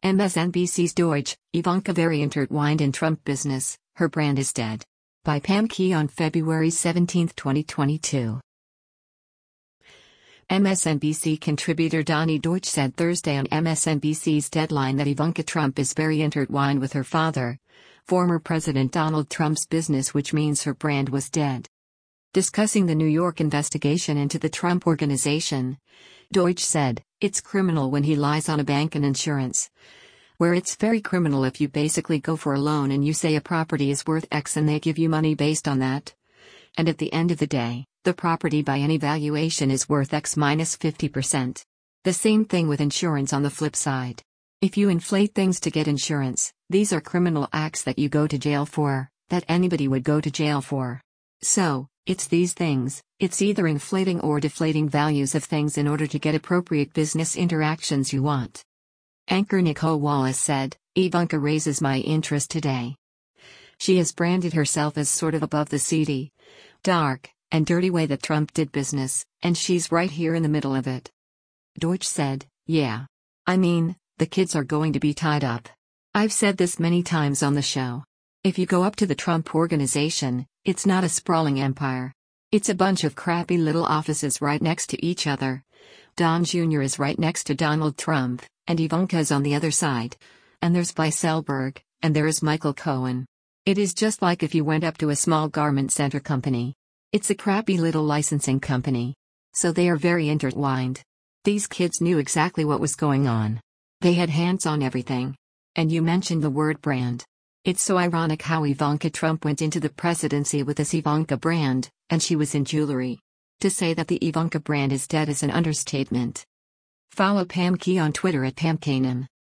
MSNBC's Deutsch, Ivanka very intertwined in Trump business, her brand is dead. By Pam Key on February 17, 2022. MSNBC contributor Donny Deutsch said Thursday on MSNBC's Deadline that Ivanka Trump is very intertwined with her father, former President Donald Trump's business, which means her brand was dead. Discussing the New York investigation into the Trump Organization, Deutsch said, "It's criminal when he lies on a bank and insurance. Where it's very criminal if you basically go for a loan and you say a property is worth X and they give you money based on that. And at the end of the day, the property by any valuation is worth X minus 50%. The same thing with insurance on the flip side. If you inflate things to get insurance, these are criminal acts that you go to jail for, that anybody would go to jail for. So, it's these things, it's either inflating or deflating values of things in order to get appropriate business interactions you want." Anchor Nicole Wallace said, "Ivanka raises my interest today. She has branded herself as sort of above the seedy, dark, and dirty way that Trump did business, and she's right here in the middle of it." Deutsch said, "Yeah. I mean, the kids are going to be tied up. I've said this many times on the show. If you go up to the Trump Organization, it's not a sprawling empire. It's a bunch of crappy little offices right next to each other. Don Jr. is right next to Donald Trump, and Ivanka is on the other side. And there's Weisselberg, and there is Michael Cohen. It is just like if you went up to a small garment center company. It's a crappy little licensing company. So they are very intertwined. These kids knew exactly what was going on. They had hands on everything. And you mentioned the word brand. It's so ironic how Ivanka Trump went into the presidency with this Ivanka brand, and she was in jewelry. To say that the Ivanka brand is dead is an understatement." Follow Pam Key on Twitter at PamKanan.